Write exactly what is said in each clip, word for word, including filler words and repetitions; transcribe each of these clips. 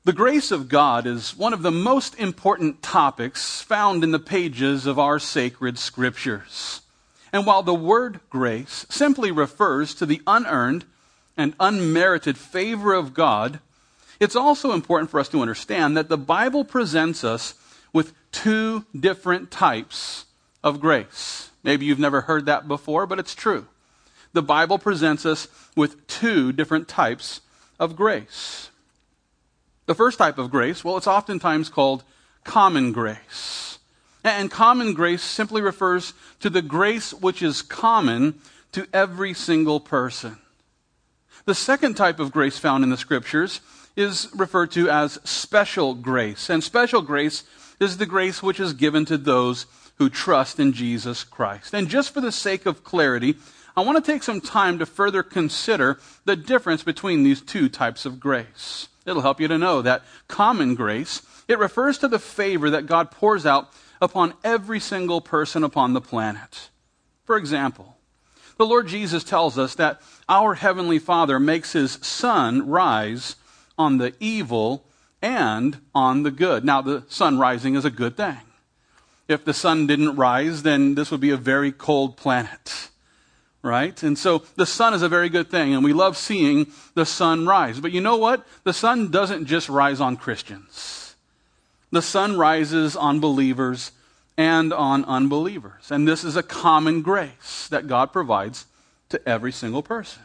The grace of God is one of the most important topics found in the pages of our sacred scriptures. And while the word grace simply refers to the unearned and unmerited favor of God, it's also important for us to understand that the Bible presents us with two different types of grace. Maybe you've never heard that before, but it's true. The Bible presents us with two different types of grace. The first type of grace, well, it's oftentimes called common grace. And common grace simply refers to the grace which is common to every single person. The second type of grace found in the scriptures is referred to as special grace. And special grace is the grace which is given to those who trust in Jesus Christ. And just for the sake of clarity, I want to take some time to further consider the difference between these two types of grace. It'll help you to know that common grace, it refers to the favor that God pours out upon every single person upon the planet. For example, the Lord Jesus tells us that our Heavenly Father makes His sun rise on the evil and on the good. Now, the sun rising is a good thing. If the sun didn't rise, then this would be a very cold planet. Right? And so the sun is a very good thing, and we love seeing the sun rise. But you know what? The sun doesn't just rise on Christians. The sun rises on believers and on unbelievers. And this is a common grace that God provides to every single person.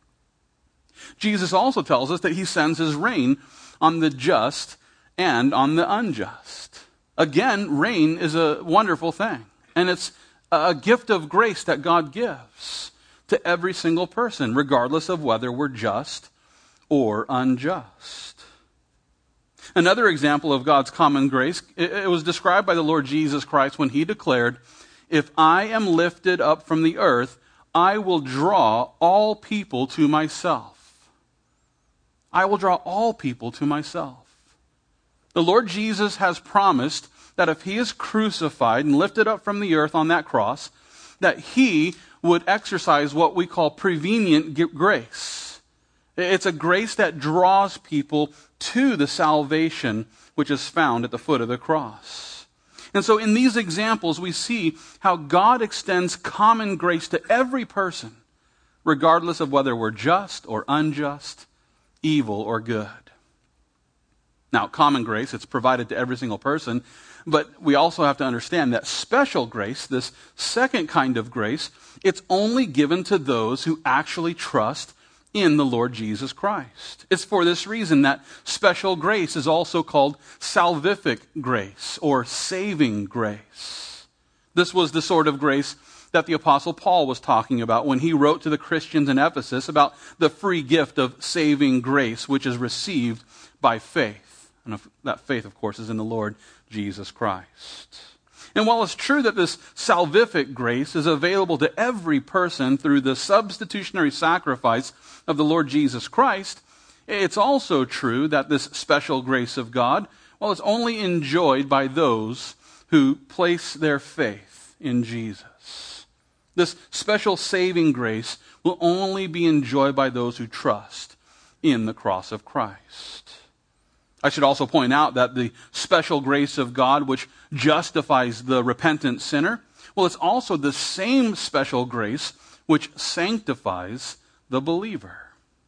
Jesus also tells us that He sends His rain on the just and on the unjust. Again, rain is a wonderful thing, and it's a gift of grace that God gives to every single person, regardless of whether we're just or unjust. Another example of God's common grace, it was described by the Lord Jesus Christ when He declared, "If I am lifted up from the earth, I will draw all people to myself." I will draw all people to myself. The Lord Jesus has promised that if He is crucified and lifted up from the earth on that cross, that He would exercise what we call prevenient grace. It's a grace that draws people to the salvation which is found at the foot of the cross. And so in these examples, we see how God extends common grace to every person, regardless of whether we're just or unjust, evil or good. Now, common grace, it's provided to every single person, but we also have to understand that special grace, this second kind of grace, it's only given to those who actually trust in the Lord Jesus Christ. It's for this reason that special grace is also called salvific grace or saving grace. This was the sort of grace that the Apostle Paul was talking about when he wrote to the Christians in Ephesus about the free gift of saving grace, which is received by faith. And that faith, of course, is in the Lord Jesus Christ. And while it's true that this salvific grace is available to every person through the substitutionary sacrifice of the Lord Jesus Christ, it's also true that this special grace of God, well, it's only enjoyed by those who place their faith in Jesus. This special saving grace will only be enjoyed by those who trust in the cross of Christ. I should also point out that the special grace of God which justifies the repentant sinner, well, it's also the same special grace which sanctifies the believer.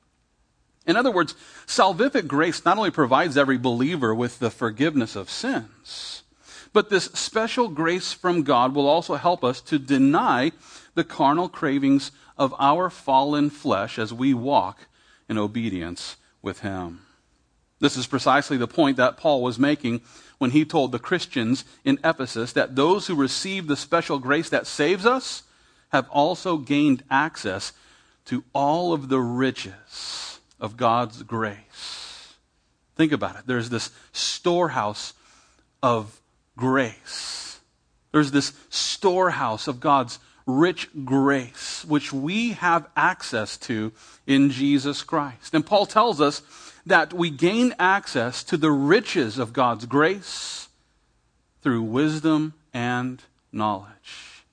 In other words, salvific grace not only provides every believer with the forgiveness of sins, but this special grace from God will also help us to deny the carnal cravings of our fallen flesh as we walk in obedience with Him. This is precisely the point that Paul was making when he told the Christians in Ephesus that those who receive the special grace that saves us have also gained access to all of the riches of God's grace. Think about it. There's this storehouse of grace. There's this storehouse of God's rich grace, which we have access to in Jesus Christ. And Paul tells us that we gain access to the riches of God's grace through wisdom and knowledge.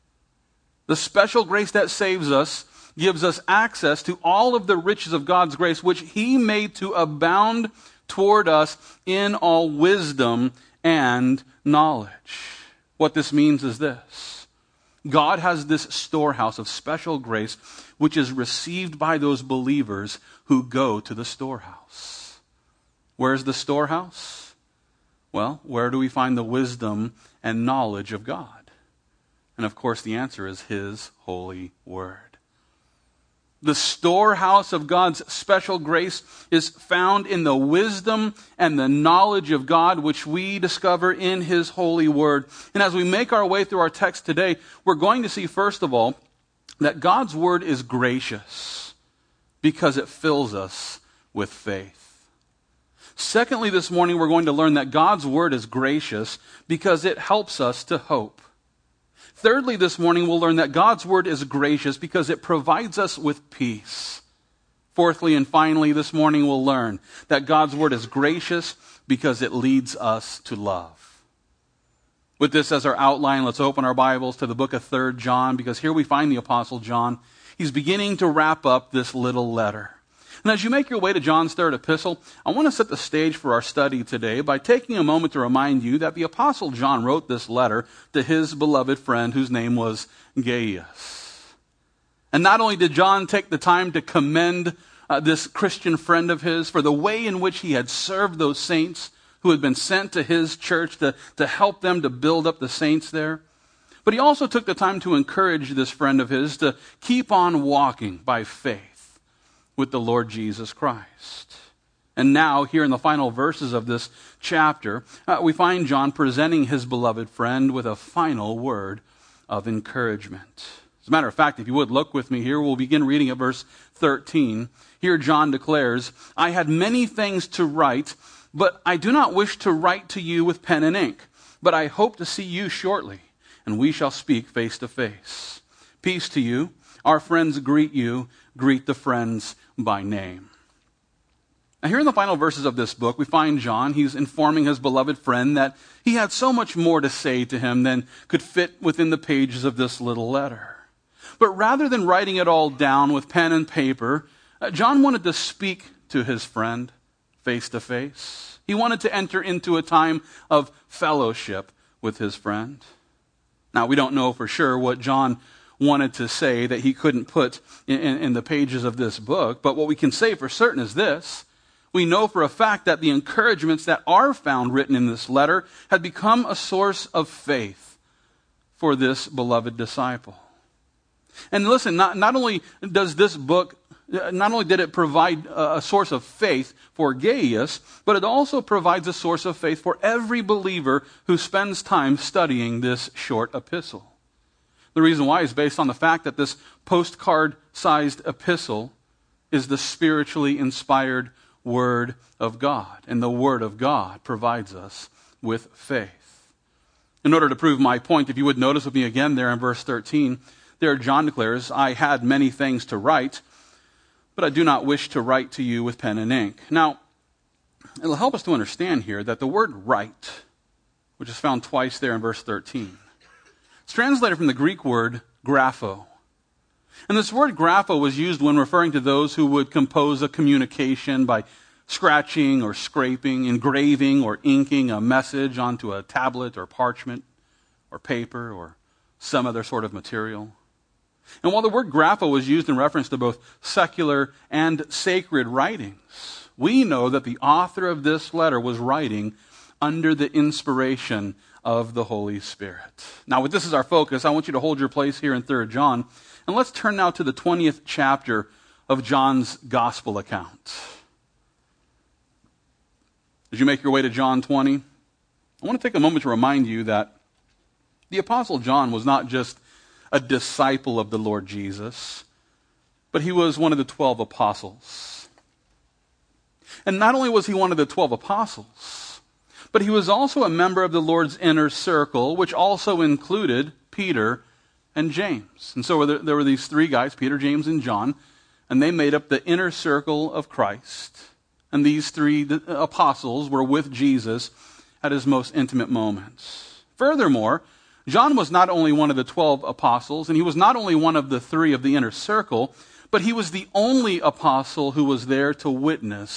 The special grace that saves us gives us access to all of the riches of God's grace, which He made to abound toward us in all wisdom and knowledge. What this means is this: God has this storehouse of special grace which is received by those believers who go to the storehouse. Where's the storehouse? Well, where do we find the wisdom and knowledge of God? And of course the answer is His holy word. The storehouse of God's special grace is found in the wisdom and the knowledge of God, which we discover in His holy word. And as we make our way through our text today, we're going to see, first of all, that God's word is gracious because it fills us with faith. Secondly, this morning we're going to learn that God's word is gracious because it helps us to hope. Thirdly, this morning we'll learn that God's word is gracious because it provides us with peace. Fourthly and finally, this morning we'll learn that God's word is gracious because it leads us to love. With this as our outline, let's open our Bibles to the book of Third John, because here we find the Apostle John. He's beginning to wrap up this little letter. And as you make your way to John's third epistle, I want to set the stage for our study today by taking a moment to remind you that the Apostle John wrote this letter to his beloved friend whose name was Gaius. And not only did John take the time to commend uh, this Christian friend of his for the way in which he had served those saints who had been sent to his church to, to help them to build up the saints there, but he also took the time to encourage this friend of his to keep on walking by faith with the Lord Jesus Christ. And now, here in the final verses of this chapter, uh, we find John presenting his beloved friend with a final word of encouragement. As a matter of fact, if you would look with me here, we'll begin reading at verse thirteen. Here John declares, "I had many things to write, but I do not wish to write to you with pen and ink, but I hope to see you shortly, and we shall speak face to face. Peace to you. Our friends greet you. Greet the friends by name." Now, here in the final verses of this book, we find John. He's informing his beloved friend that he had so much more to say to him than could fit within the pages of this little letter. But rather than writing it all down with pen and paper, uh, John wanted to speak to his friend face to face. He wanted to enter into a time of fellowship with his friend. Now, we don't know for sure what John wanted to say that he couldn't put in, in, in the pages of this book, but what we can say for certain is this: we know for a fact that the encouragements that are found written in this letter had become a source of faith for this beloved disciple. And listen, not, not only does this book, not only did it provide a source of faith for Gaius, but it also provides a source of faith for every believer who spends time studying this short epistle. The reason why is based on the fact that this postcard-sized epistle is the spiritually inspired Word of God. And the Word of God provides us with faith. In order to prove my point, if you would notice with me again there in verse thirteen, there John declares, "I had many things to write, but I do not wish to write to you with pen and ink." Now, it'll help us to understand here that the word write, which is found twice there in verse thirteen, it's translated from the Greek word grapho. And this word grapho was used when referring to those who would compose a communication by scratching or scraping, engraving or inking a message onto a tablet or parchment or paper or some other sort of material. And while the word grapho was used in reference to both secular and sacred writings, we know that the author of this letter was writing under the inspiration of the Holy Spirit. Now, with this as our focus, I want you to hold your place here in Third John, and let's turn now to the twentieth chapter of John's gospel account. As you make your way to John twenty, I want to take a moment to remind you that the Apostle John was not just a disciple of the Lord Jesus, but he was one of the twelve apostles. And not only was he one of the twelve apostles, but he was also a member of the Lord's inner circle, which also included Peter and James. And so there were these three guys, Peter, James, and John, and they made up the inner circle of Christ. And these three apostles were with Jesus at his most intimate moments. Furthermore, John was not only one of the twelve apostles, and he was not only one of the three of the inner circle, but he was the only apostle who was there to witness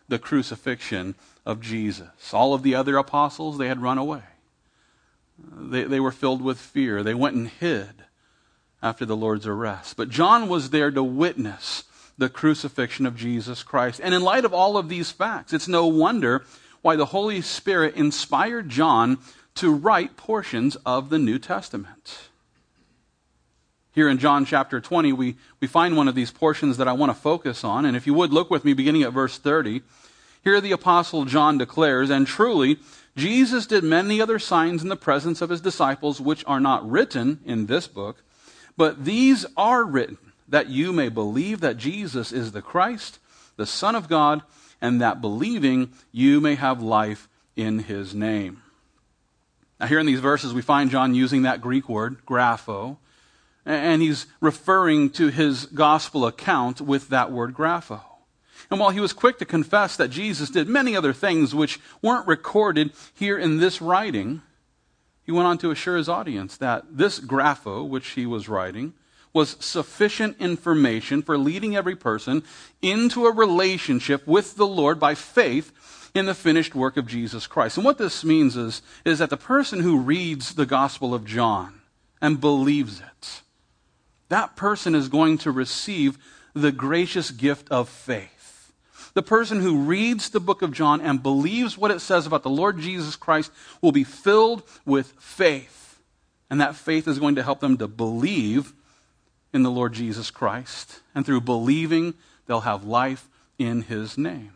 the crucifixion of Jesus. All of the other apostles, they had run away. They, they were filled with fear. They went and hid after the Lord's arrest. But John was there to witness the crucifixion of Jesus Christ. And in light of all of these facts, it's no wonder why the Holy Spirit inspired John to write portions of the New Testament. Here in John chapter twenty, we, we find one of these portions that I want to focus on. And if you would, look with me beginning at verse thirty. Here the Apostle John declares, "And truly, Jesus did many other signs in the presence of his disciples, which are not written in this book, but these are written, that you may believe that Jesus is the Christ, the Son of God, and that believing you may have life in his name." Now here in these verses, we find John using that Greek word, grapho, and he's referring to his gospel account with that word grapho. And while he was quick to confess that Jesus did many other things which weren't recorded here in this writing, he went on to assure his audience that this grapho, which he was writing, was sufficient information for leading every person into a relationship with the Lord by faith in the finished work of Jesus Christ. And what this means is, is that the person who reads the Gospel of John and believes it, that person is going to receive the gracious gift of faith. The person who reads the book of John and believes what it says about the Lord Jesus Christ will be filled with faith. And that faith is going to help them to believe in the Lord Jesus Christ. And through believing, they'll have life in his name.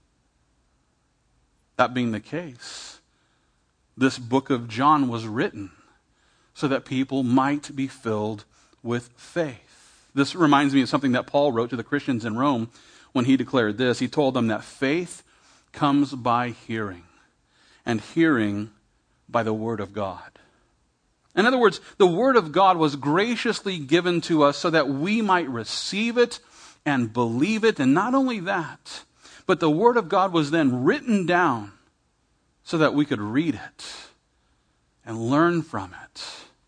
That being the case, this book of John was written so that people might be filled with faith. This reminds me of something that Paul wrote to the Christians in Rome when he declared this. He told them that faith comes by hearing, and hearing by the word of God. In other words, the word of God was graciously given to us so that we might receive it and believe it. And not only that, but the word of God was then written down so that we could read it and learn from it.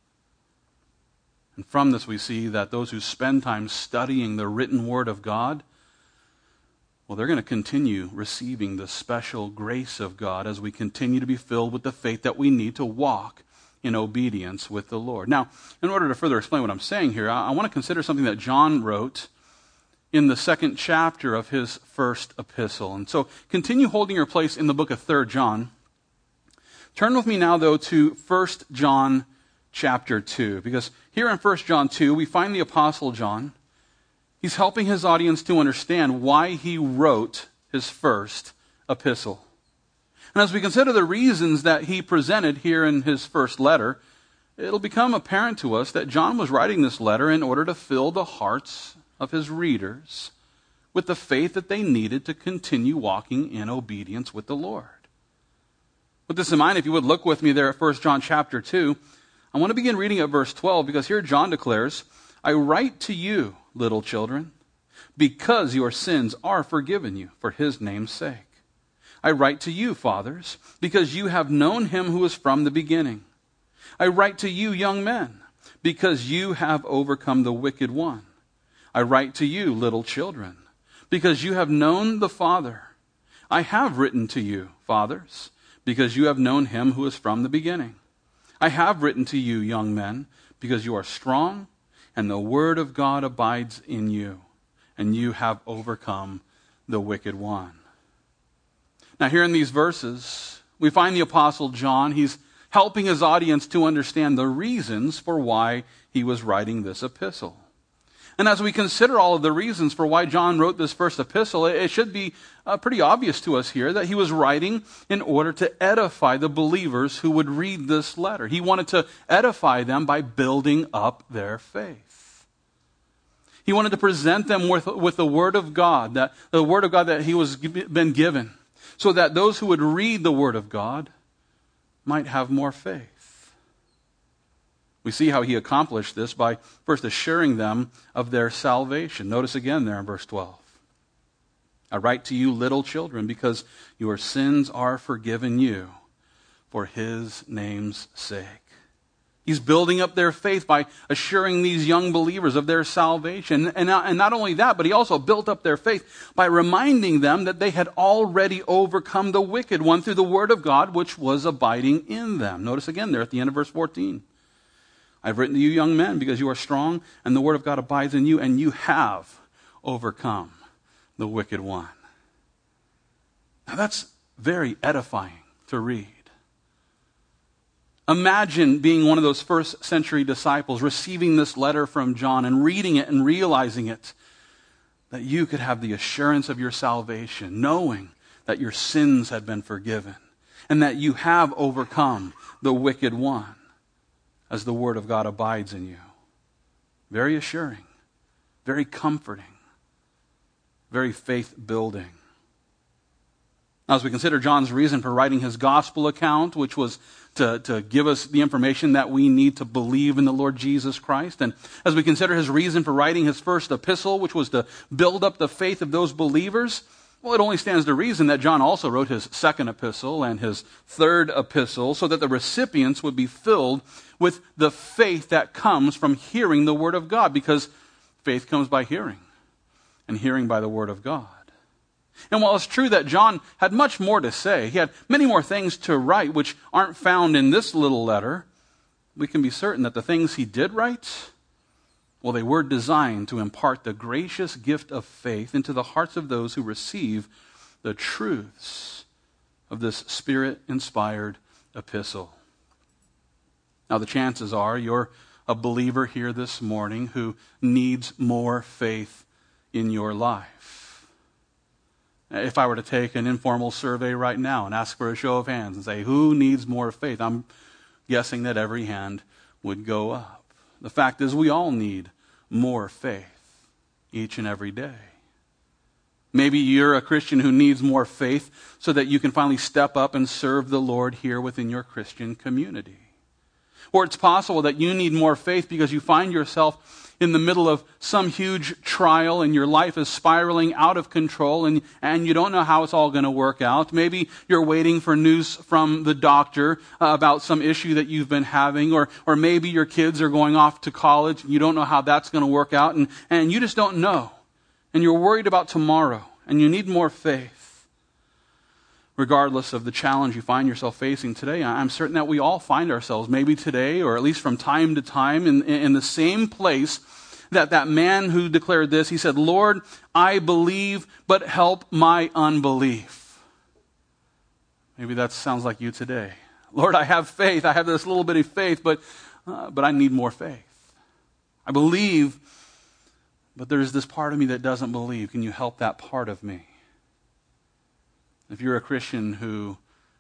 And from this we see that those who spend time studying the written word of God, well, they're going to continue receiving the special grace of God as we continue to be filled with the faith that we need to walk in obedience with the Lord. Now, in order to further explain what I'm saying here, I, I want to consider something that John wrote in the second chapter of his first epistle. And so continue holding your place in the book of Third John. Turn with me now, though, to First John chapter two, because here in First John two, we find the Apostle John. He's helping his audience to understand why he wrote his first epistle. And as we consider the reasons that he presented here in his first letter, it'll become apparent to us that John was writing this letter in order to fill the hearts of his readers with the faith that they needed to continue walking in obedience with the Lord. With this in mind, if you would look with me there at First John chapter two, I want to begin reading at verse twelve, because here John declares, "I write to you, little children, because your sins are forgiven you for his name's sake. I write to you, fathers, because you have known him who is from the beginning. I write to you, young men, because you have overcome the wicked one. I write to you, little children, because you have known the Father. I have written to you, fathers, because you have known him who is from the beginning. I have written to you, young men, because you are strong, and the word of God abides in you, and you have overcome the wicked one." Now here in these verses, we find the Apostle John. He's helping his audience to understand the reasons for why he was writing this epistle. And as we consider all of the reasons for why John wrote this first epistle, it should be uh, pretty obvious to us here that he was writing in order to edify the believers who would read this letter. He wanted to edify them by building up their faith. He wanted to present them with, with the Word of God, that the Word of God that he was been given, so that those who would read the Word of God might have more faith. We see how he accomplished this by first assuring them of their salvation. Notice again there in verse twelve. "I write to you, little children, because your sins are forgiven you for his name's sake." He's building up their faith by assuring these young believers of their salvation. And not, and not only that, but he also built up their faith by reminding them that they had already overcome the wicked one through the word of God, which was abiding in them. Notice again there at the end of verse fourteen. I've written to you young men because you are strong and the word of God abides in you, and you have overcome the wicked one. Now that's very edifying to read. Imagine being one of those first century disciples, receiving this letter from John and reading it and realizing it, that you could have the assurance of your salvation, knowing that your sins had been forgiven and that you have overcome the wicked one as the word of God abides in you. Very assuring, very comforting, very faith-building. Now, as we consider John's reason for writing his gospel account, which was to, to give us the information that we need to believe in the Lord Jesus Christ, and as we consider his reason for writing his first epistle, which was to build up the faith of those believers, well, it only stands to reason that John also wrote his second epistle and his third epistle so that the recipients would be filled with the faith that comes from hearing the word of God, because faith comes by hearing, and hearing by the word of God. And while it's true that John had much more to say, he had many more things to write which aren't found in this little letter, we can be certain that the things he did write, well, they were designed to impart the gracious gift of faith into the hearts of those who receive the truths of this Spirit-inspired epistle. Now, the chances are you're a believer here this morning who needs more faith in your life. If I were to take an informal survey right now and ask for a show of hands and say, who needs more faith? I'm guessing that every hand would go up. The fact is, we all need more faith each and every day. Maybe you're a Christian who needs more faith so that you can finally step up and serve the Lord here within your Christian community. Or it's possible that you need more faith because you find yourself in the middle of some huge trial and your life is spiraling out of control and, and you don't know how it's all going to work out. Maybe you're waiting for news from the doctor uh, about some issue that you've been having, or, or maybe your kids are going off to college and you don't know how that's going to work out, and, and you just don't know. And you're worried about tomorrow and you need more faith. Regardless of the challenge you find yourself facing today, I'm certain that we all find ourselves, maybe today, or at least from time to time, in, in the same place that that man who declared this. He said, Lord, I believe, but help my unbelief. Maybe that sounds like you today. Lord, I have faith. I have this little bitty faith, but, uh, but I need more faith. I believe, but there's this part of me that doesn't believe. Can you help that part of me? If you're a Christian who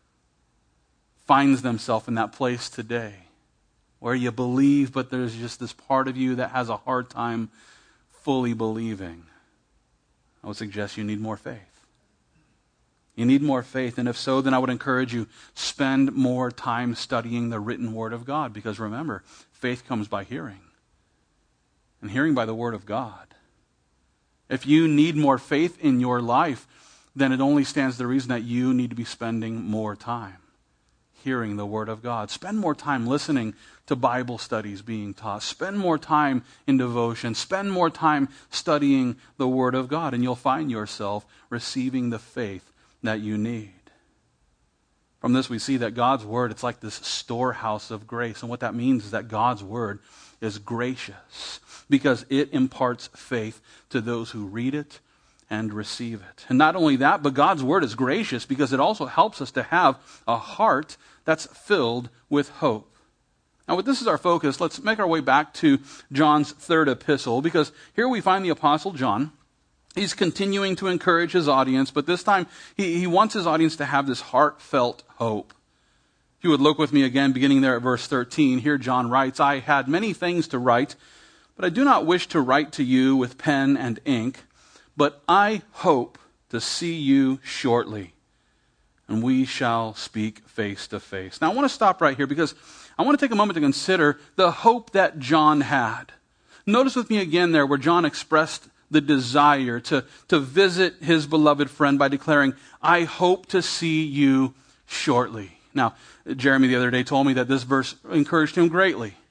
finds themselves in that place today, where you believe, but there's just this part of you that has a hard time fully believing, I would suggest you need more faith. You need more faith, and if so, then I would encourage you, spend more time studying the written Word of God, because remember, faith comes by hearing, and hearing by the Word of God. If you need more faith in your life, then it only stands to reason that you need to be spending more time hearing the Word of God. Spend more time listening to Bible studies being taught. Spend more time in devotion. Spend more time studying the Word of God, and you'll find yourself receiving the faith that you need. From this, we see that God's Word, it's like this storehouse of grace. And what that means is that God's Word is gracious because it imparts faith to those who read it and receive it. And not only that, but God's Word is gracious because it also helps us to have a heart that's filled with hope. Now, with this as our focus, let's make our way back to John's third epistle, because here we find the Apostle John. He's continuing to encourage his audience, but this time he, he wants his audience to have this heartfelt hope. If you would look with me again, beginning there at verse thirteen, here John writes, I had many things to write, but I do not wish to write to you with pen and ink, but I hope to see you shortly, and we shall speak face to face. Now, I want to stop right here because I want to take a moment to consider the hope that John had. Notice with me again there where John expressed the desire to, to visit his beloved friend by declaring, I hope to see you shortly. Now, Jeremy the other day told me that this verse encouraged him greatly.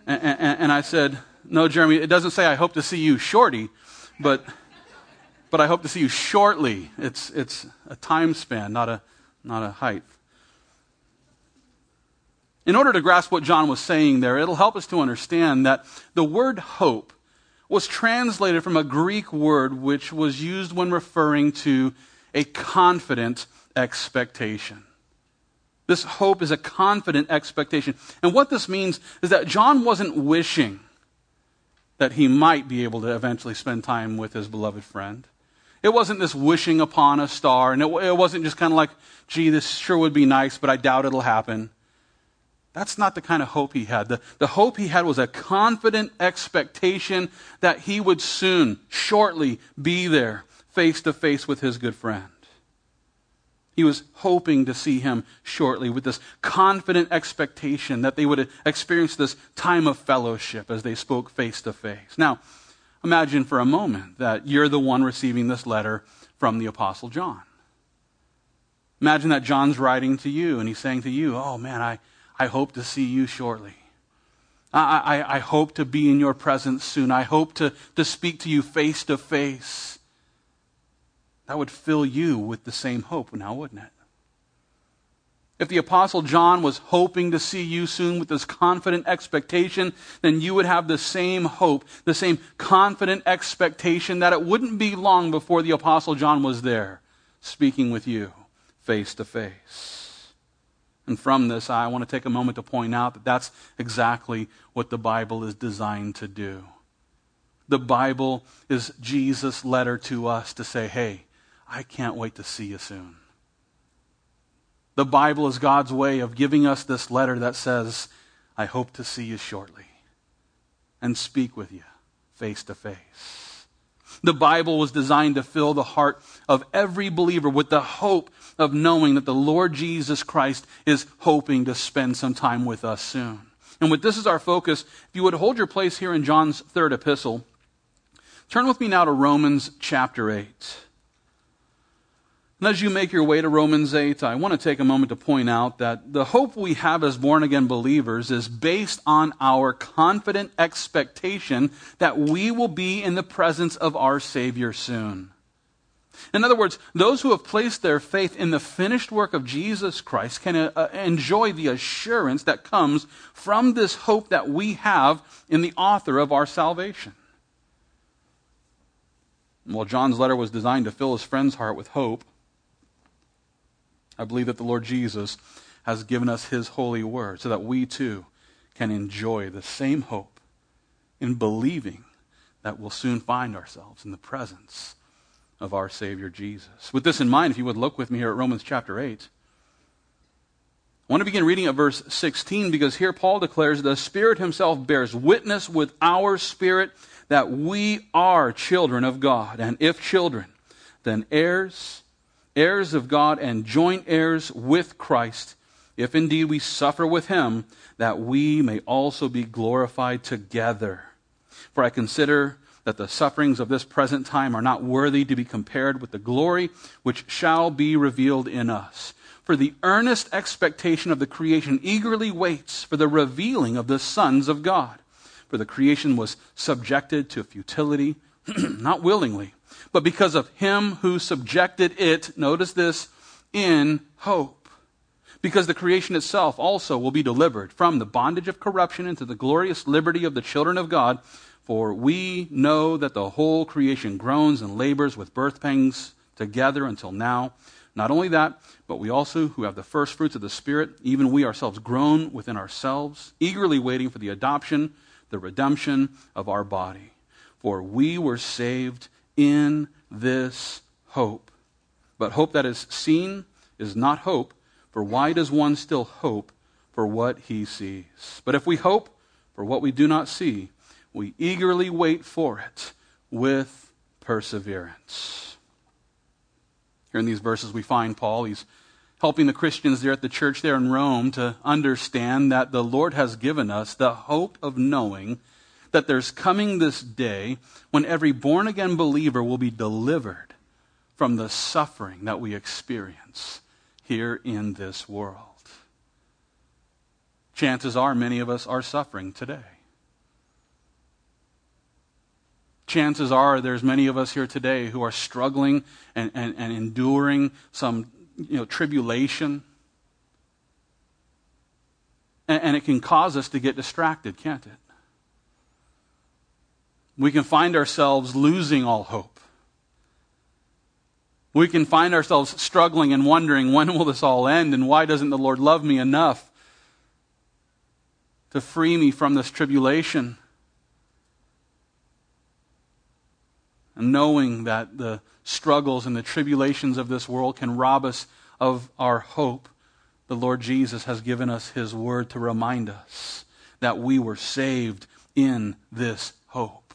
And, and, and I said, no, Jeremy, it doesn't say I hope to see you shorty, but but I hope to see you shortly. It's it's a time span, not a not a height. In order to grasp what John was saying there, it'll help us to understand that the word hope was translated from a Greek word which was used when referring to a confident expectation. This hope is a confident expectation. And what this means is that John wasn't wishing that he might be able to eventually spend time with his beloved friend. It wasn't this wishing upon a star, and it, it wasn't just kind of like, gee, this sure would be nice, but I doubt it'll happen. That's not the kind of hope he had. The, the hope he had was a confident expectation that he would soon, shortly, be there, face to face with his good friend. He was hoping to see him shortly with this confident expectation that they would experience this time of fellowship as they spoke face to face. Now, imagine for a moment that you're the one receiving this letter from the Apostle John. Imagine that John's writing to you and he's saying to you, oh man, I, I hope to see you shortly. I, I, I hope to be in your presence soon. I hope to, to speak to you face to face. That would fill you with the same hope now, wouldn't it? If the Apostle John was hoping to see you soon with this confident expectation, then you would have the same hope, the same confident expectation that it wouldn't be long before the Apostle John was there, speaking with you face to face. And from this, I want to take a moment to point out that that's exactly what the Bible is designed to do. The Bible is Jesus' letter to us to say, hey, I can't wait to see you soon. The Bible is God's way of giving us this letter that says, I hope to see you shortly and speak with you face to face. The Bible was designed to fill the heart of every believer with the hope of knowing that the Lord Jesus Christ is hoping to spend some time with us soon. And with this as our focus, if you would hold your place here in John's third epistle, turn with me now to Romans chapter eight. And as you make your way to Romans eight, I want to take a moment to point out that the hope we have as born-again believers is based on our confident expectation that we will be in the presence of our Savior soon. In other words, those who have placed their faith in the finished work of Jesus Christ can uh, enjoy the assurance that comes from this hope that we have in the author of our salvation. While John's letter was designed to fill his friend's heart with hope, I believe that the Lord Jesus has given us his holy word so that we too can enjoy the same hope in believing that we'll soon find ourselves in the presence of our Savior Jesus. With this in mind, if you would look with me here at Romans chapter eight, I want to begin reading at verse sixteen because here Paul declares the Spirit himself bears witness with our spirit that we are children of God, and if children, then heirs, heirs of God and joint heirs with Christ, if indeed we suffer with him, that we may also be glorified together. For I consider that the sufferings of this present time are not worthy to be compared with the glory which shall be revealed in us. For the earnest expectation of the creation eagerly waits for the revealing of the sons of God. For the creation was subjected to futility, not willingly, but because of him who subjected it, notice this, in hope. Because the creation itself also will be delivered from the bondage of corruption into the glorious liberty of the children of God. For we know that the whole creation groans and labors with birth pangs together until now. Not only that, but we also, who have the first fruits of the Spirit, even we ourselves groan within ourselves, eagerly waiting for the adoption, the redemption of our body. For we were saved in this hope. But hope that is seen is not hope, for why does one still hope for what he sees? But if we hope for what we do not see, we eagerly wait for it with perseverance. Here in these verses we find Paul, he's helping the Christians there at the church there in Rome to understand that the Lord has given us the hope of knowing that there's coming this day when every born-again believer will be delivered from the suffering that we experience here in this world. Chances are many of us are suffering today. Chances are there's many of us here today who are struggling and, and, and enduring some you know, tribulation. And, and it can cause us to get distracted, can't it? We can find ourselves losing all hope. We can find ourselves struggling and wondering, when will this all end, and why doesn't the Lord love me enough to free me from this tribulation? And knowing that the struggles and the tribulations of this world can rob us of our hope, the Lord Jesus has given us His word to remind us that we were saved in this hope.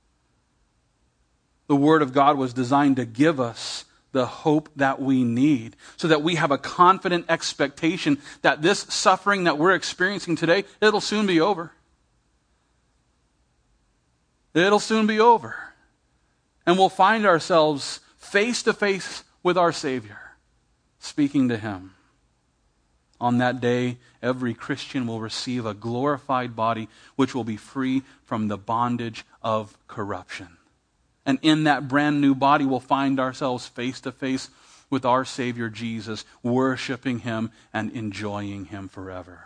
The Word of God was designed to give us the hope that we need, so that we have a confident expectation that this suffering that we're experiencing today, it'll soon be over. It'll soon be over. And we'll find ourselves face to face with our Savior, speaking to Him. On that day, every Christian will receive a glorified body which will be free from the bondage of corruption. And in that brand new body, we'll find ourselves face to face with our Savior Jesus, worshiping Him and enjoying Him forever.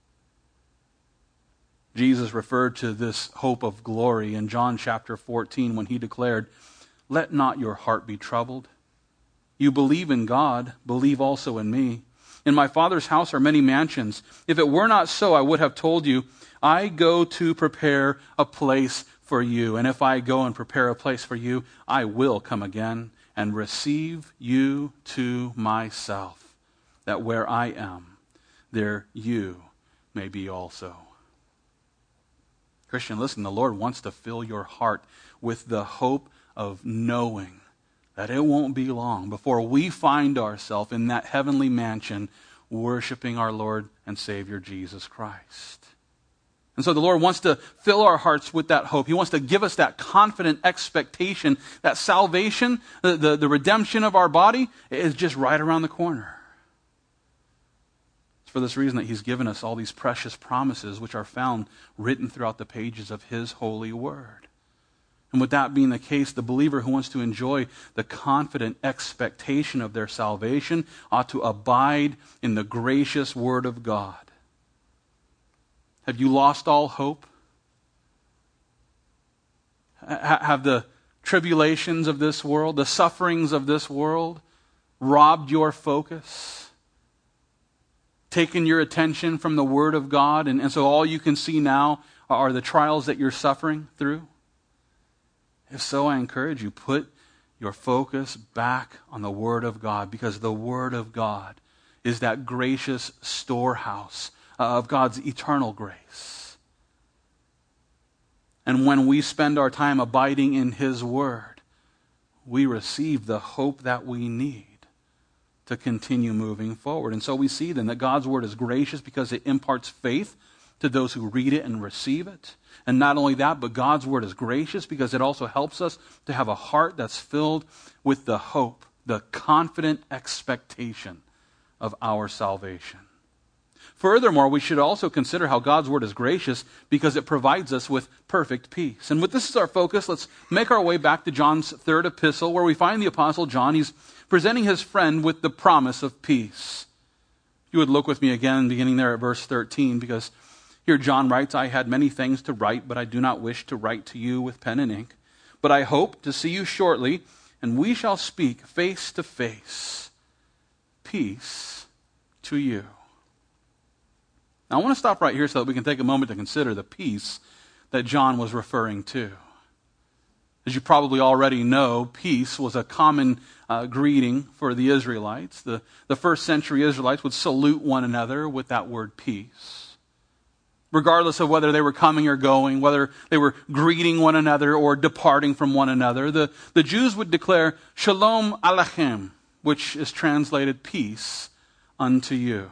Jesus referred to this hope of glory in John chapter fourteen when He declared, "Let not your heart be troubled. You believe in God, believe also in me. In my Father's house are many mansions. If it were not so, I would have told you, I go to prepare a place for you. And if I go and prepare a place for you, I will come again and receive you to myself, that where I am, there you may be also." Christian, listen, the Lord wants to fill your heart with the hope of knowing that it won't be long before we find ourselves in that heavenly mansion worshiping our Lord and Savior Jesus Christ. And so the Lord wants to fill our hearts with that hope. He wants to give us that confident expectation that salvation, the, the, the redemption of our body, is just right around the corner. It's for this reason that He's given us all these precious promises which are found written throughout the pages of His holy word. And with that being the case, the believer who wants to enjoy the confident expectation of their salvation ought to abide in the gracious word of God. Have you lost all hope? Have the tribulations of this world, the sufferings of this world, robbed your focus? Taken your attention from the Word of God, and, and so all you can see now are the trials that you're suffering through? If so, I encourage you, put your focus back on the Word of God, because the Word of God is that gracious storehouse of God's eternal grace. And when we spend our time abiding in His Word, we receive the hope that we need to continue moving forward. And so we see then that God's Word is gracious because it imparts faith to those who read it and receive it. And not only that, but God's Word is gracious because it also helps us to have a heart that's filled with the hope, the confident expectation of our salvation. Furthermore, we should also consider how God's Word is gracious because it provides us with perfect peace. And with this as our focus, let's make our way back to John's third epistle, where we find the Apostle John. He's presenting his friend with the promise of peace. You would look with me again, beginning there at verse thirteen, because here John writes, "I had many things to write, but I do not wish to write to you with pen and ink. But I hope to see you shortly, and we shall speak face to face. Peace to you." Now, I want to stop right here so that we can take a moment to consider the peace that John was referring to. As you probably already know, peace was a common uh, greeting for the Israelites. The, the first century Israelites would salute one another with that word peace. Regardless of whether they were coming or going, whether they were greeting one another or departing from one another, the, the Jews would declare, "Shalom Aleichem," which is translated peace unto you.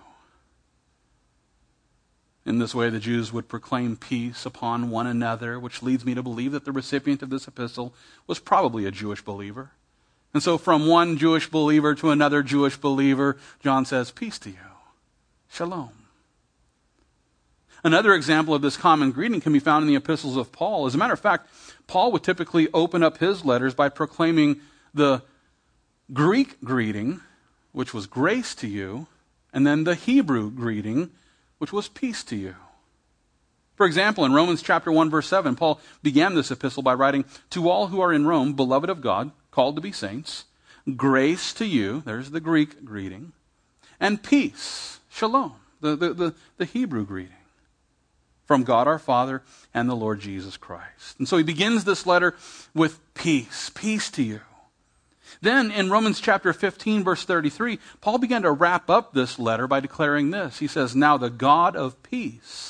In this way, the Jews would proclaim peace upon one another, which leads me to believe that the recipient of this epistle was probably a Jewish believer. And so from one Jewish believer to another Jewish believer, John says, "Peace to you. Shalom." Another example of this common greeting can be found in the epistles of Paul. As a matter of fact, Paul would typically open up his letters by proclaiming the Greek greeting, which was grace to you, and then the Hebrew greeting, which was peace to you. For example, in Romans chapter one, verse seven, Paul began this epistle by writing, "To all who are in Rome, beloved of God, called to be saints, grace to you," there's the Greek greeting, "and peace," shalom, the, the, the, the Hebrew greeting, "from God our Father and the Lord Jesus Christ." And so he begins this letter with peace, peace to you. Then in Romans chapter fifteen, verse thirty-three, Paul began to wrap up this letter by declaring this. He says, "Now the God of peace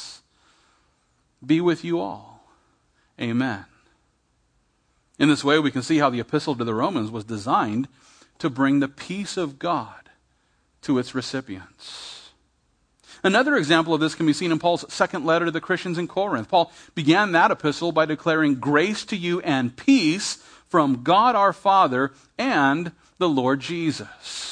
be with you all. Amen." In this way, we can see how the epistle to the Romans was designed to bring the peace of God to its recipients. Another example of this can be seen in Paul's second letter to the Christians in Corinth. Paul began that epistle by declaring grace to you and peace from God our Father and the Lord Jesus.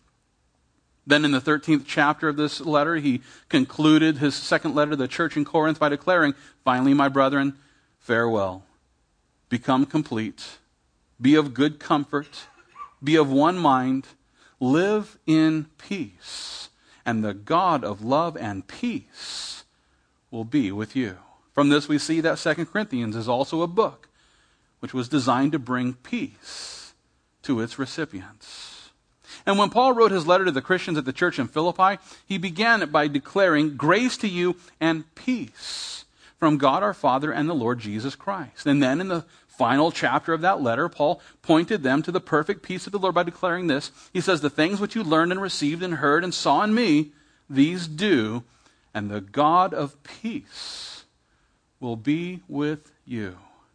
Then in the thirteenth chapter of this letter, he concluded his second letter to the church in Corinth by declaring, "Finally, my brethren, farewell. Become complete. Be of good comfort. Be of one mind. Live in peace. And the God of love and peace will be with you." From this we see that Second Corinthians is also a book which was designed to bring peace to its recipients. And when Paul wrote his letter to the Christians at the church in Philippi, he began it by declaring grace to you and peace from God our Father and the Lord Jesus Christ. And then in the final chapter of that letter, Paul pointed them to the perfect peace of the Lord by declaring this. He says, "The things which you learned and received and heard and saw in me, these do, and the God of peace will be with you."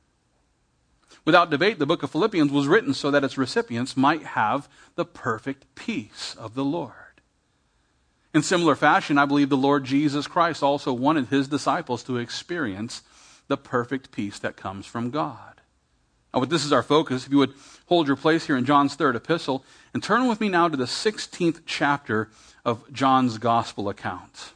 Without debate, the book of Philippians was written so that its recipients might have the perfect peace of the Lord. In similar fashion, I believe the Lord Jesus Christ also wanted his disciples to experience the perfect peace that comes from God. Now, with this as our focus, if you would hold your place here in John's third epistle, and turn with me now to the sixteenth chapter of John's gospel account.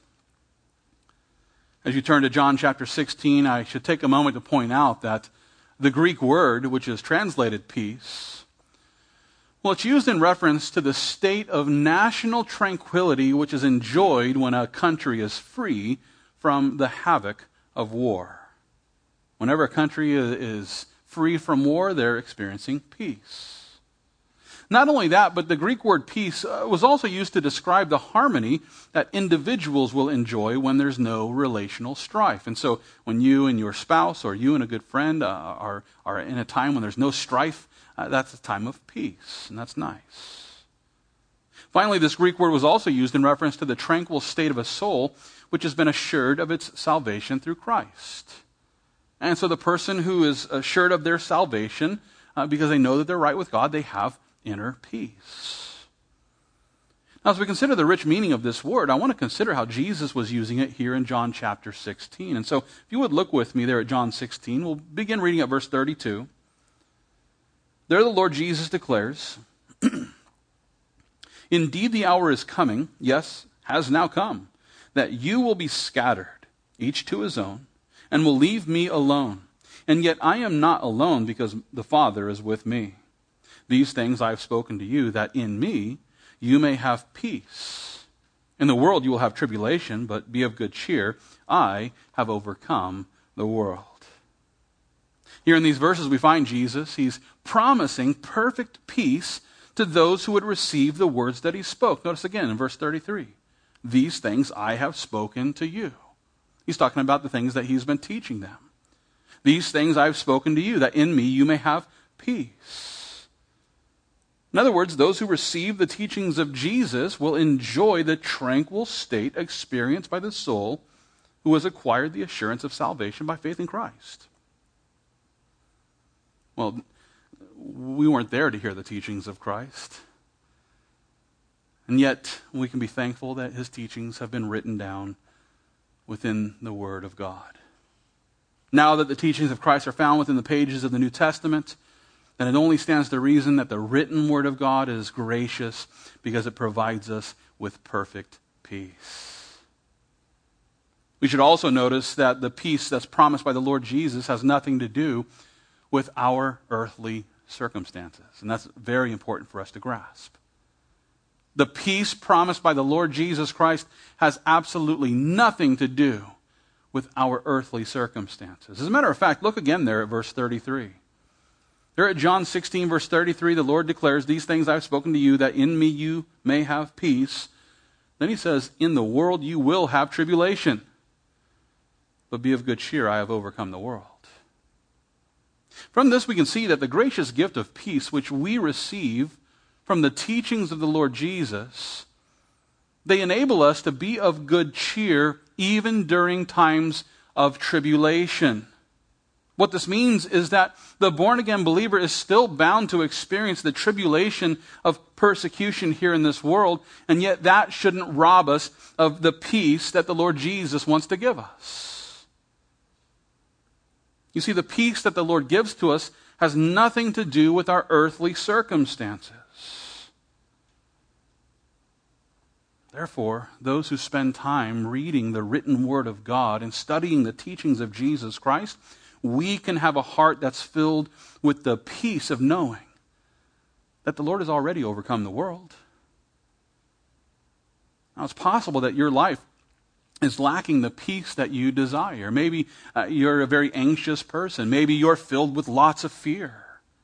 As you turn to John chapter sixteen, I should take a moment to point out that the Greek word, which is translated peace, well, it's used in reference to the state of national tranquility which is enjoyed when a country is free from the havoc of war. Whenever a country is free from war, they're experiencing peace. Not only that, but the Greek word peace was also used to describe the harmony that individuals will enjoy when there's no relational strife. And so when you and your spouse or you and a good friend uh, are, are in a time when there's no strife, uh, that's a time of peace, and that's nice. Finally, this Greek word was also used in reference to the tranquil state of a soul which has been assured of its salvation through Christ. And so the person who is assured of their salvation, uh, because they know that they're right with God, they have inner peace. Now, as we consider the rich meaning of this word, I want to consider how Jesus was using it here in John chapter sixteen. And so, if you would look with me there at John sixteen, we'll begin reading at verse thirty-two. There the Lord Jesus declares, "Indeed the hour is coming, yes, has now come, that you will be scattered, each to his own, and will leave me alone. And yet I am not alone, because the Father is with me. These things I have spoken to you, that in me you may have peace. In the world you will have tribulation, but be of good cheer. I have overcome the world." Here in these verses we find Jesus. He's promising perfect peace to those who would receive the words that he spoke. Notice again in verse thirty-three. "These things I have spoken to you." He's talking about the things that he's been teaching them. "These things I have spoken to you, that in me you may have peace." In other words, those who receive the teachings of Jesus will enjoy the tranquil state experienced by the soul who has acquired the assurance of salvation by faith in Christ. Well, we weren't there to hear the teachings of Christ. And yet, we can be thankful that his teachings have been written down within the Word of God. Now that the teachings of Christ are found within the pages of the New Testament, then it only stands to reason that the written Word of God is gracious because it provides us with perfect peace. We should also notice that the peace that's promised by the Lord Jesus has nothing to do with our earthly circumstances. And that's very important for us to grasp. The peace promised by the Lord Jesus Christ has absolutely nothing to do with our earthly circumstances. As a matter of fact, look again there at verse thirty-three. Here at John sixteen, verse thirty-three, the Lord declares, "These things I've spoken to you, that in me you may have peace." Then he says, "In the world you will have tribulation, but be of good cheer, I have overcome the world." From this we can see that the gracious gift of peace which we receive from the teachings of the Lord Jesus, they enable us to be of good cheer even during times of tribulation. What this means is that the born-again believer is still bound to experience the tribulation of persecution here in this world, and yet that shouldn't rob us of the peace that the Lord Jesus wants to give us. You see, the peace that the Lord gives to us has nothing to do with our earthly circumstances. Therefore, those who spend time reading the written Word of God and studying the teachings of Jesus Christ, we can have a heart that's filled with the peace of knowing that the Lord has already overcome the world. Now, it's possible that your life is lacking the peace that you desire. Maybe uh, you're a very anxious person. Maybe you're filled with lots of fear.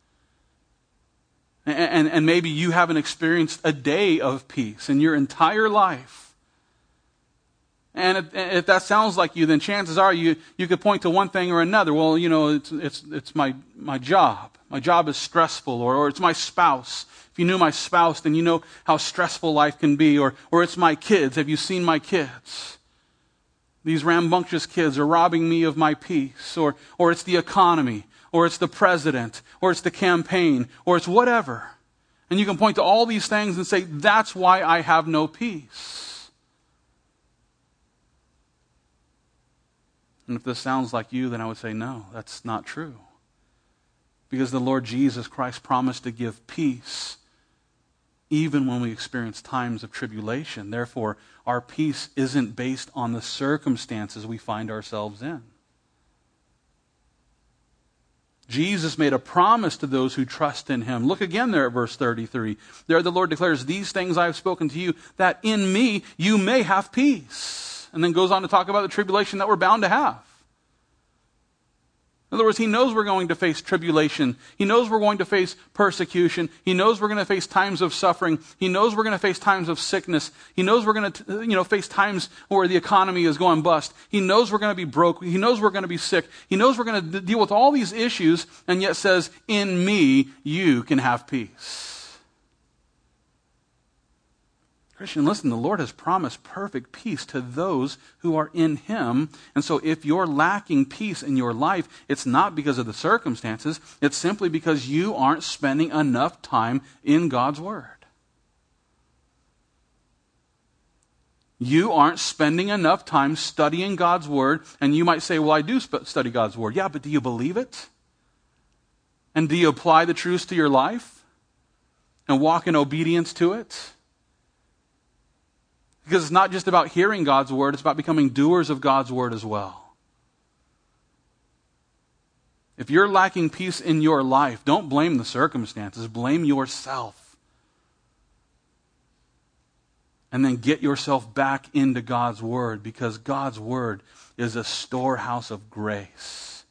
And, and, and maybe you haven't experienced a day of peace in your entire life. And if, if that sounds like you, then chances are you, you could point to one thing or another. Well, you know, it's, it's, it's my, my job. My job is stressful, or, or it's my spouse. If you knew my spouse, then you know how stressful life can be. Or, or it's my kids. Have you seen my kids? These rambunctious kids are robbing me of my peace. Or, or it's the economy. Or it's the president. Or it's the campaign. Or it's whatever. And you can point to all these things and say, that's why I have no peace. And if this sounds like you, then I would say, no, that's not true. Because the Lord Jesus Christ promised to give peace even when we experience times of tribulation. Therefore, our peace isn't based on the circumstances we find ourselves in. Jesus made a promise to those who trust in Him. Look again there at verse thirty-three. There the Lord declares, "These things I have spoken to you, that in me you may have peace." And then goes on to talk about the tribulation that we're bound to have. In other words, He knows we're going to face tribulation. He knows we're going to face persecution. He knows we're going to face times of suffering. He knows we're going to face times of sickness. He knows we're going to, you know, face times where the economy is going bust. He knows we're going to be broke. He knows we're going to be sick. He knows we're going to deal with all these issues, and yet says, "In me, you can have peace." Christian, listen, the Lord has promised perfect peace to those who are in Him. And so if you're lacking peace in your life, it's not because of the circumstances. It's simply because you aren't spending enough time in God's Word. You aren't spending enough time studying God's Word. And you might say, well, I do sp- study God's Word. Yeah, but do you believe it? And do you apply the truths to your life? And walk in obedience to it? Because it's not just about hearing God's Word, it's about becoming doers of God's Word as well. If you're lacking peace in your life, don't blame the circumstances, blame yourself. And then get yourself back into God's Word, because God's Word is a storehouse of grace.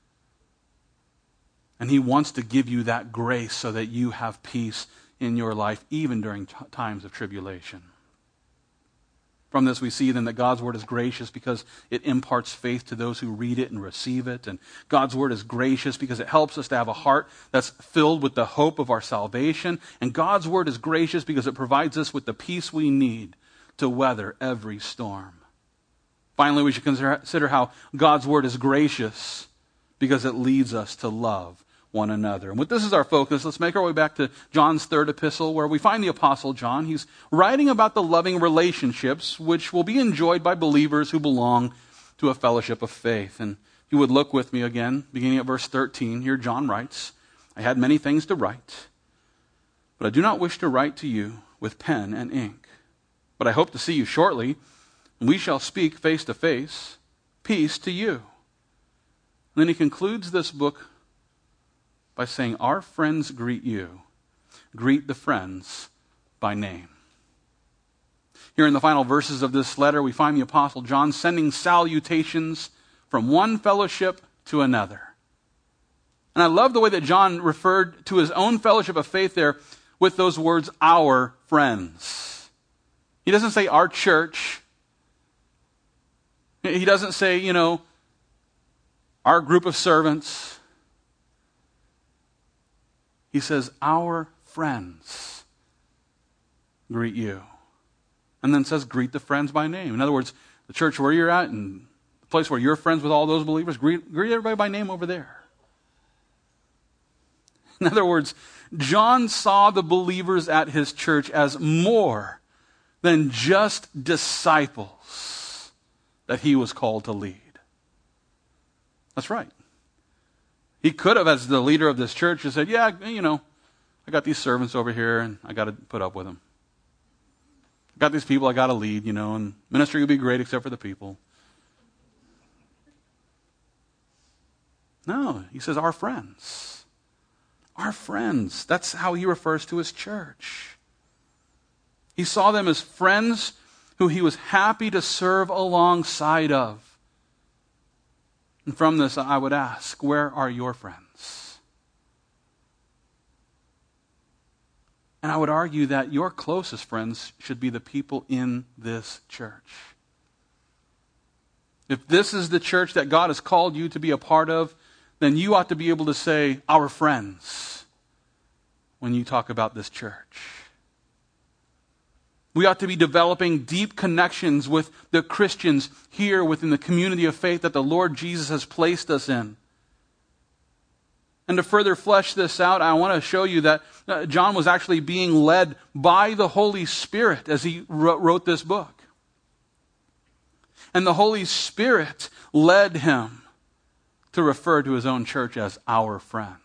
And He wants to give you that grace so that you have peace in your life, even during t- times of tribulation. From this we see then that God's Word is gracious because it imparts faith to those who read it and receive it. And God's Word is gracious because it helps us to have a heart that's filled with the hope of our salvation. And God's Word is gracious because it provides us with the peace we need to weather every storm. Finally, we should consider how God's Word is gracious because it leads us to love one another. And with this as our focus, let's make our way back to John's third epistle, where we find the Apostle John. He's writing about the loving relationships which will be enjoyed by believers who belong to a fellowship of faith. And if you would look with me again, beginning at verse thirteen, here John writes, "I had many things to write, but I do not wish to write to you with pen and ink. But I hope to see you shortly, We shall speak face to face, peace to you. And then he concludes this book by saying, our friends greet you. Greet the friends by name. Here in the final verses of this letter, we find the Apostle John sending salutations from one fellowship to another. And I love the way that John referred to his own fellowship of faith there with those words, our friends. He doesn't say our church. He doesn't say, you know, our group of servants. He says, our friends greet you. And then says, greet the friends by name. In other words, the church where you're at and the place where you're friends with all those believers, greet, greet everybody by name over there. In other words, John saw the believers at his church as more than just disciples that he was called to lead. That's right. He could have, as the leader of this church, just said, yeah, you know, I got these servants over here and I got to put up with them. I got these people I got to lead, you know, and ministry will be great except for the people. No, he says our friends. Our friends. That's how he refers to his church. He saw them as friends who he was happy to serve alongside of. And from this, I would ask, where are your friends? And I would argue that your closest friends should be the people in this church. If this is the church that God has called you to be a part of, then you ought to be able to say, our friends, when you talk about this church. We ought to be developing deep connections with the Christians here within the community of faith that the Lord Jesus has placed us in. And to further flesh this out, I want to show you that John was actually being led by the Holy Spirit as he wrote this book. And the Holy Spirit led him to refer to his own church as our friends.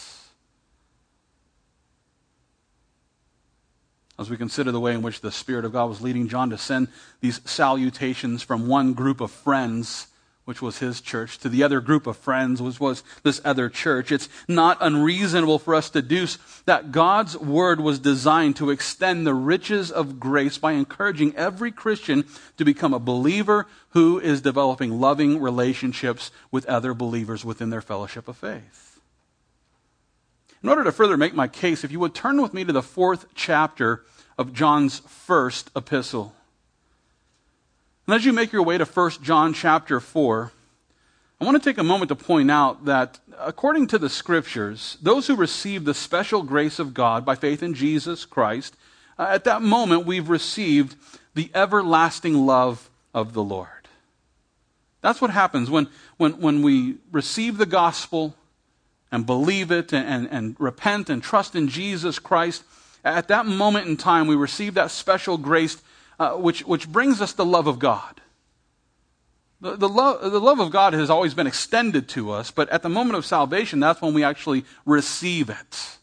As we consider the way in which the Spirit of God was leading John to send these salutations from one group of friends, which was his church, to the other group of friends, which was this other church, it's not unreasonable for us to deduce that God's word was designed to extend the riches of grace by encouraging every Christian to become a believer who is developing loving relationships with other believers within their fellowship of faith. In order to further make my case, if you would turn with me to the fourth chapter of John's first epistle. And as you make your way to First John chapter four, I want to take a moment to point out that according to the Scriptures, those who receive the special grace of God by faith in Jesus Christ, uh, at that moment we've received the everlasting love of the Lord. That's what happens when, when, when we receive the gospel and believe it and, and, and repent and trust in Jesus Christ. At that moment in time, we receive that special grace uh, which, which brings us the love of God. The, the, love, the love of God has always been extended to us, but at the moment of salvation, that's when we actually receive it.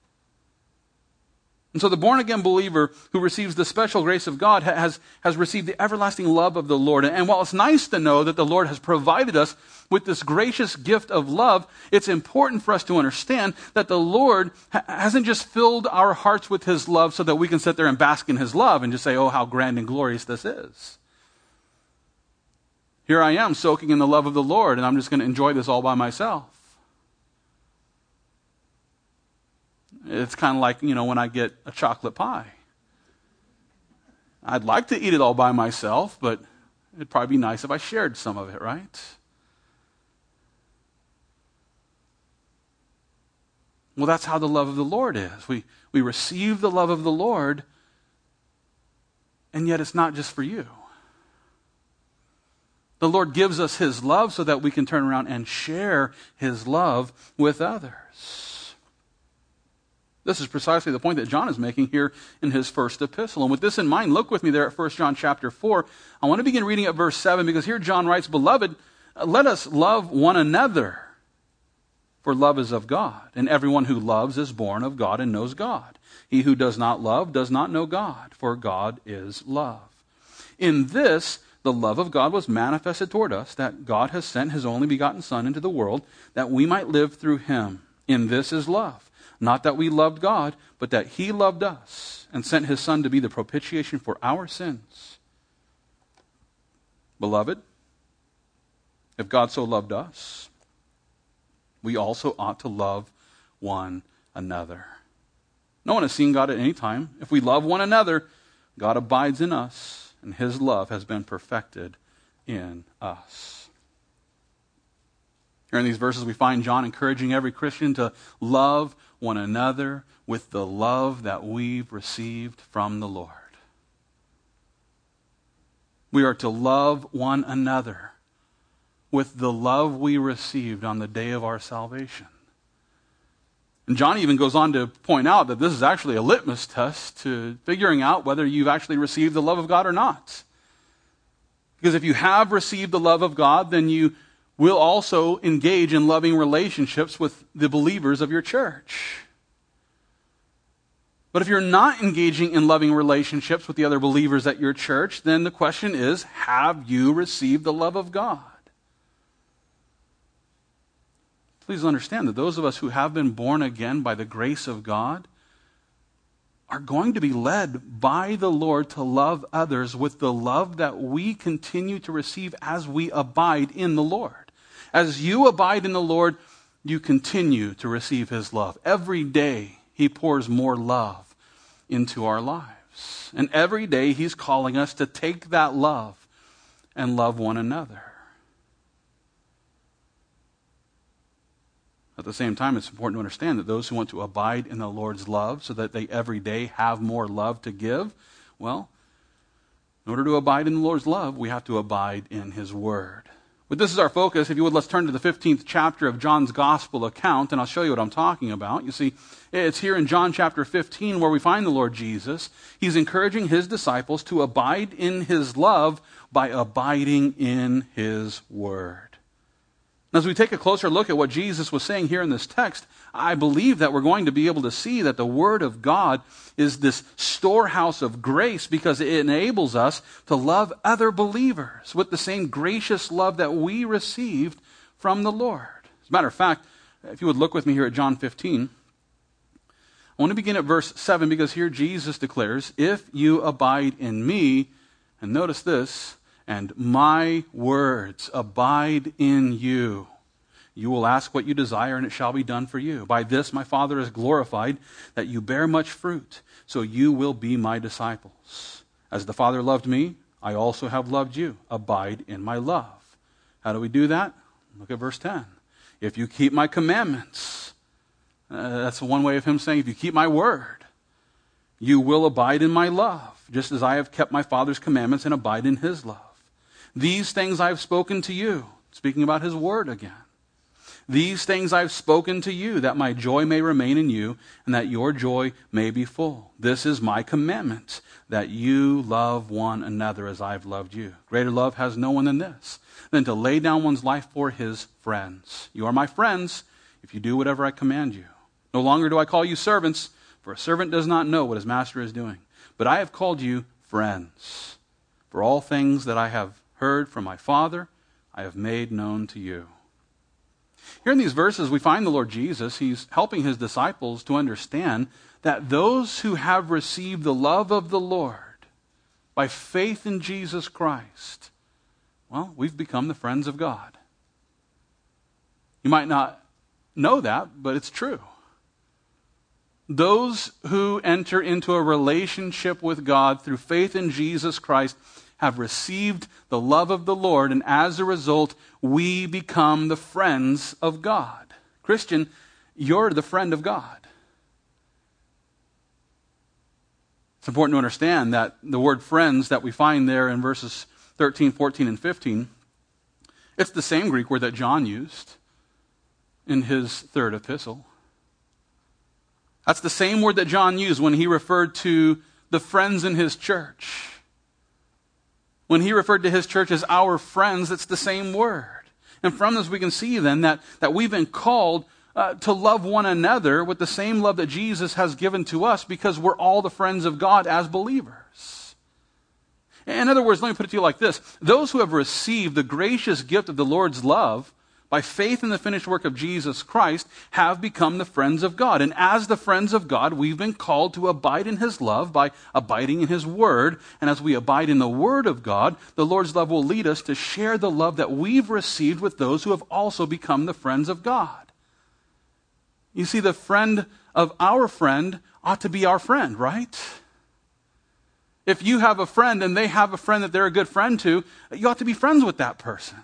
And so the born-again believer who receives the special grace of God has, has received the everlasting love of the Lord. And while it's nice to know that the Lord has provided us with this gracious gift of love, it's important for us to understand that the Lord ha- hasn't just filled our hearts with His love so that we can sit there and bask in His love and just say, oh, how grand and glorious this is. Here I am soaking in the love of the Lord, and I'm just going to enjoy this all by myself. It's kind of like, you know, when I get a chocolate pie. I'd like to eat it all by myself, but it'd probably be nice if I shared some of it, right? Well, that's how the love of the Lord is. We, we receive the love of the Lord, and yet it's not just for you. The Lord gives us His love so that we can turn around and share His love with others. This is precisely the point that John is making here in his first epistle. And with this in mind, look with me there at First John chapter four. I want to begin reading at verse seven because here John writes, Beloved, let us love one another, for love is of God. And everyone who loves is born of God and knows God. He who does not love does not know God, for God is love. In this, the love of God was manifested toward us, that God has sent his only begotten Son into the world, that we might live through him. In this is love. Not that we loved God, but that he loved us and sent his Son to be the propitiation for our sins. Beloved, if God so loved us, we also ought to love one another. No one has seen God at any time. If we love one another, God abides in us, and his love has been perfected in us. Here in these verses, we find John encouraging every Christian to love one another with the love that we've received from the Lord. We are to love one another with the love we received on the day of our salvation. And John even goes on to point out that this is actually a litmus test to figuring out whether you've actually received the love of God or not. Because if you have received the love of God, then you will also engage in loving relationships with the believers of your church. But if you're not engaging in loving relationships with the other believers at your church, then the question is, have you received the love of God? Please understand that those of us who have been born again by the grace of God are going to be led by the Lord to love others with the love that we continue to receive as we abide in the Lord. As you abide in the Lord, you continue to receive his love. Every day he pours more love into our lives. And every day he's calling us to take that love and love one another. At the same time, it's important to understand that those who want to abide in the Lord's love so that they every day have more love to give, well, in order to abide in the Lord's love, we have to abide in his word. But this is our focus. If you would, let's turn to the fifteenth chapter of John's gospel account, and I'll show you what I'm talking about. You see, it's here in John chapter fifteen where we find the Lord Jesus. He's encouraging his disciples to abide in his love by abiding in his word. As we take a closer look at what Jesus was saying here in this text, I believe that we're going to be able to see that the Word of God is this storehouse of grace because it enables us to love other believers with the same gracious love that we received from the Lord. As a matter of fact, if you would look with me here at John fifteen, I want to begin at verse seven because here Jesus declares, "If you abide in me," and notice this, "and my words abide in you, you will ask what you desire, and it shall be done for you. By this my Father is glorified, that you bear much fruit, so you will be my disciples. As the Father loved me, I also have loved you. Abide in my love." How do we do that? Look at verse ten. "If you keep my commandments," uh, that's one way of him saying, if you keep my word, "you will abide in my love, just as I have kept my Father's commandments and abide in his love. These things I have spoken to you," speaking about his word again. "These things I have spoken to you, that my joy may remain in you, and that your joy may be full. This is my commandment, that you love one another as I have loved you. Greater love has no one than this, than to lay down one's life for his friends. You are my friends if you do whatever I command you. No longer do I call you servants, for a servant does not know what his master is doing. But I have called you friends. For all things that I have heard from my Father, I have made known to you." Here in these verses, we find the Lord Jesus. He's helping his disciples to understand that those who have received the love of the Lord by faith in Jesus Christ, well, we've become the friends of God. You might not know that, but it's true. Those who enter into a relationship with God through faith in Jesus Christ have received the love of the Lord, and as a result, we become the friends of God. Christian, you're the friend of God. It's important to understand that the word friends that we find there in verses thirteen, fourteen, and fifteen, it's the same Greek word that John used in his third epistle. That's the same word that John used when he referred to the friends in his church. When he referred to his church as our friends, it's the same word. And from this we can see then that, that we've been called uh, to love one another with the same love that Jesus has given to us because we're all the friends of God as believers. In other words, let me put it to you like this. Those who have received the gracious gift of the Lord's love by faith in the finished work of Jesus Christ have become the friends of God. And as the friends of God, we've been called to abide in his love by abiding in his word. And as we abide in the word of God, the Lord's love will lead us to share the love that we've received with those who have also become the friends of God. You see, the friend of our friend ought to be our friend, right? If you have a friend and they have a friend that they're a good friend to, you ought to be friends with that person.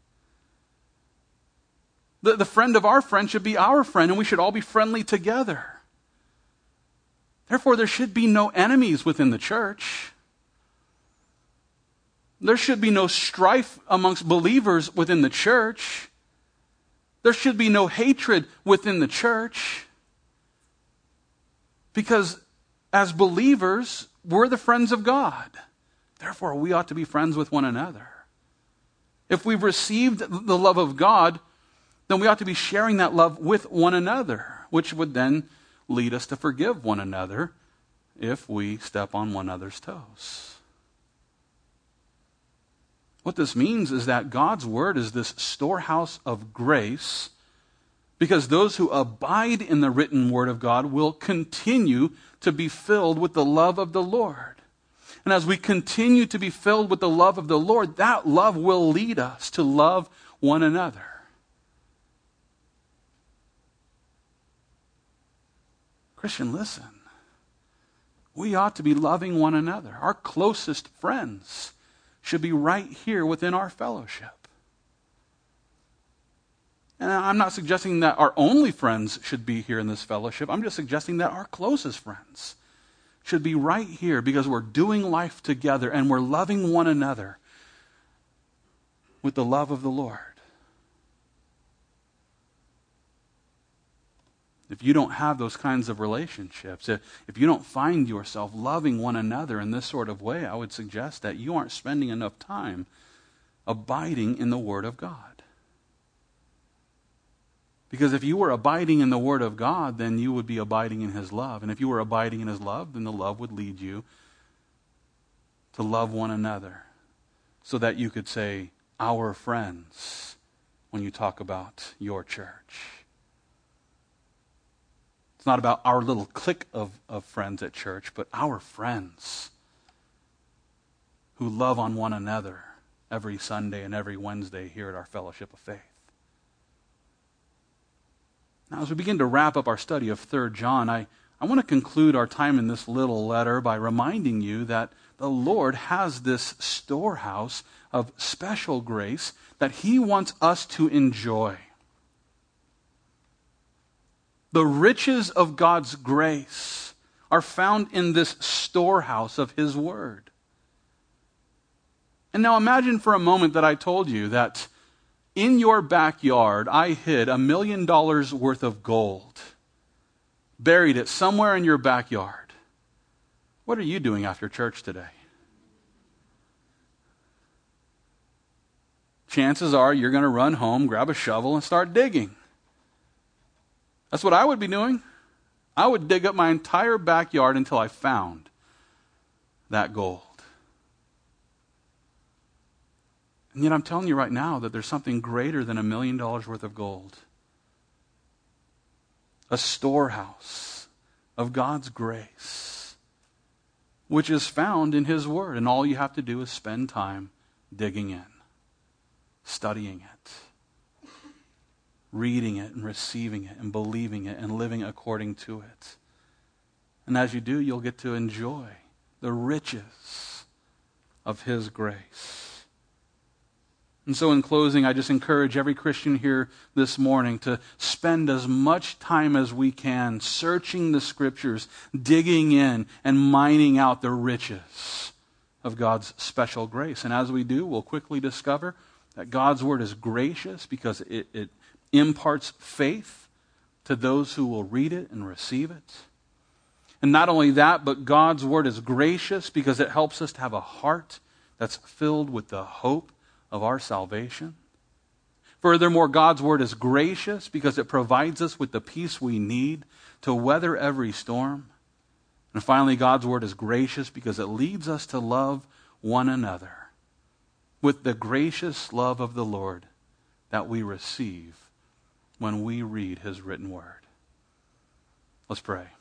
The, the friend of our friend should be our friend, and we should all be friendly together. Therefore, there should be no enemies within the church. There should be no strife amongst believers within the church. There should be no hatred within the church. Because as believers, we're the friends of God. Therefore, we ought to be friends with one another. If we've received the love of God, then we ought to be sharing that love with one another, which would then lead us to forgive one another if we step on one another's toes. What this means is that God's word is this storehouse of grace, because those who abide in the written word of God will continue to be filled with the love of the Lord. And as we continue to be filled with the love of the Lord, that love will lead us to love one another. Christian, listen. We ought to be loving one another. Our closest friends should be right here within our fellowship. And I'm not suggesting that our only friends should be here in this fellowship. I'm just suggesting that our closest friends should be right here because we're doing life together and we're loving one another with the love of the Lord. If you don't have those kinds of relationships, if, if you don't find yourself loving one another in this sort of way, I would suggest that you aren't spending enough time abiding in the Word of God. Because if you were abiding in the Word of God, then you would be abiding in His love. And if you were abiding in His love, then the love would lead you to love one another so that you could say, our friends, when you talk about your church. It's not about our little clique of, of friends at church, but our friends who love on one another every Sunday and every Wednesday here at our Fellowship of Faith. Now, as we begin to wrap up our study of Third John, I, I want to conclude our time in this little letter by reminding you that the Lord has this storehouse of special grace that He wants us to enjoy. The riches of God's grace are found in this storehouse of His Word. And now imagine for a moment that I told you that in your backyard I hid a million dollars worth of gold, buried it somewhere in your backyard. What are you doing after church today? Chances are you're going to run home, grab a shovel, and start digging. That's what I would be doing. I would dig up my entire backyard until I found that gold. And yet I'm telling you right now that there's something greater than a million dollars worth of gold. A storehouse of God's grace, which is found in His Word. And all you have to do is spend time digging in, studying it, reading it and receiving it and believing it and living according to it. And as you do, you'll get to enjoy the riches of His grace. And so in closing, I just encourage every Christian here this morning to spend as much time as we can searching the Scriptures, digging in and mining out the riches of God's special grace. And as we do, we'll quickly discover that God's Word is gracious because it, it imparts faith to those who will read it and receive it. And not only that, but God's Word is gracious because it helps us to have a heart that's filled with the hope of our salvation. Furthermore, God's Word is gracious because it provides us with the peace we need to weather every storm. And finally, God's Word is gracious because it leads us to love one another with the gracious love of the Lord that we receive when we read his written word. Let's pray.